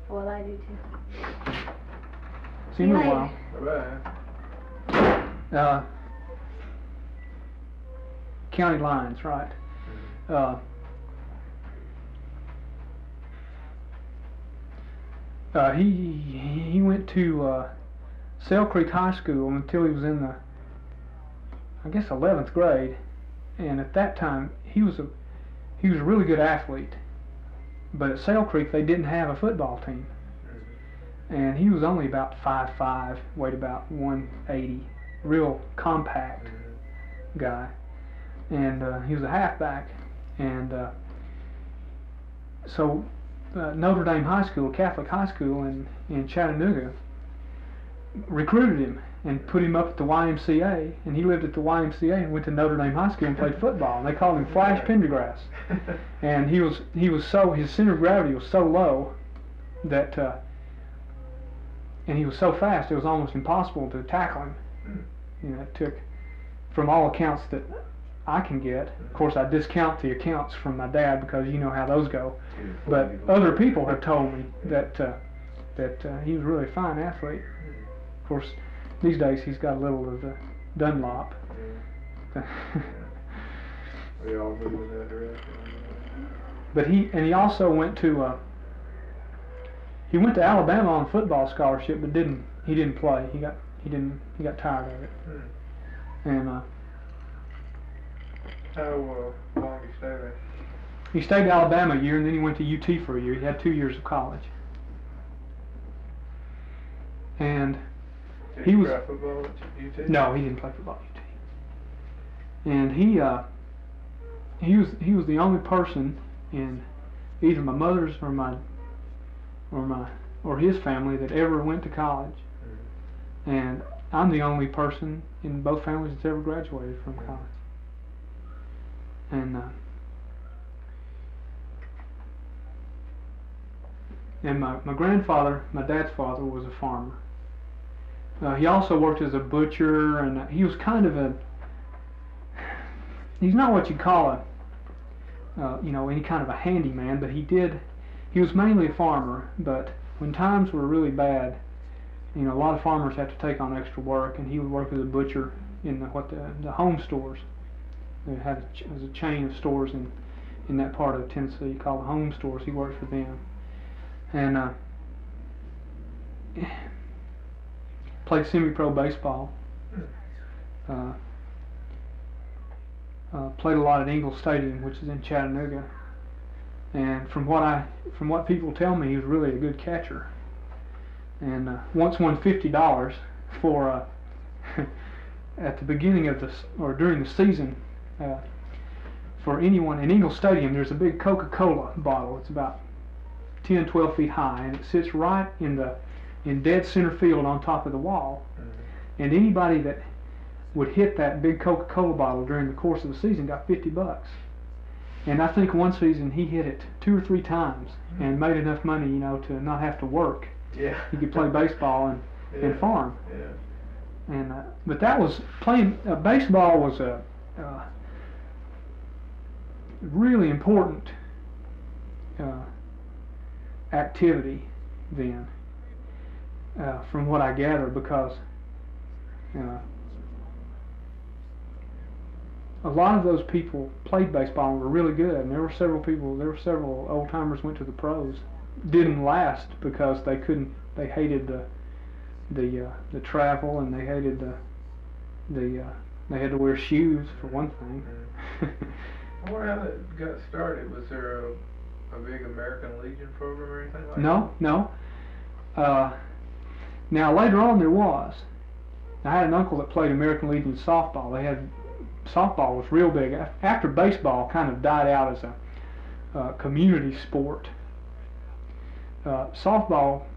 Well, I do too. See you in a while. Bye-bye. County lines, right? He went to Sale Creek High School until he was in the, I guess, 11th grade, and at that time he was a really good athlete. But at Sale Creek they didn't have a football team, and he was only about 5'5", weighed about 180, real compact guy, and he was a halfback, and so Notre Dame High School, Catholic high school in Chattanooga, recruited him and put him up at the YMCA, and he lived at the YMCA and went to Notre Dame High School and played football, and they called him Flash Pendergrass. And his center of gravity was so low that and he was so fast it was almost impossible to tackle him. You know, it took, from all accounts that I can get, of course I discount the accounts from my dad because you know how those go, but other people have told me that he was really a fine athlete. Of course, these days he's got a little of the Dunlop. We all move in that direction. But he also went to Alabama on football scholarship, but he didn't play. He got tired of it. And How long did you stay there? he stayed in Alabama a year, and then he went to UT for a year. He had 2 years of college. And Did you play football at UT? No, he didn't play football at UT. And he was the only person in either my mother's or his family that ever went to college. And I'm the only person in both families that's ever graduated from college. And my grandfather, my dad's father, was a farmer. He also worked as a butcher, and he was kind of he's not what you'd call any kind of a handyman, but he was mainly a farmer. But when times were really bad, a lot of farmers have to take on extra work, and he would work as a butcher in the home stores. There was a chain of stores in that part of Tennessee called the home stores. He worked for them, and played semi-pro baseball. Played a lot at Ingalls Stadium, which is in Chattanooga. And from what people tell me, he was really a good catcher. And once won $50 for at the beginning of during the season, for anyone in Ingalls Stadium. There's a big Coca-Cola bottle. It's about 10, 12 feet high, and it sits right in dead center field on top of the wall. And anybody that would hit that big Coca-Cola bottle during the course of the season got $50. And I think one season he hit it 2 or 3 times and made enough money, to not have to work. Yeah. He could play baseball and farm. Yeah. And but that was playing baseball was a really important activity then, from what I gather, because a lot of those people played baseball and were really good, and there were several old timers went to the pros. Didn't last because they hated the travel, and they hated they had to wear shoes for one thing. I wonder how that got started. Was there a big American Legion program or anything like that? No. Now later on there was. I had an uncle that played American Legion softball. Softball was real big. After baseball kind of died out as a community sport, softball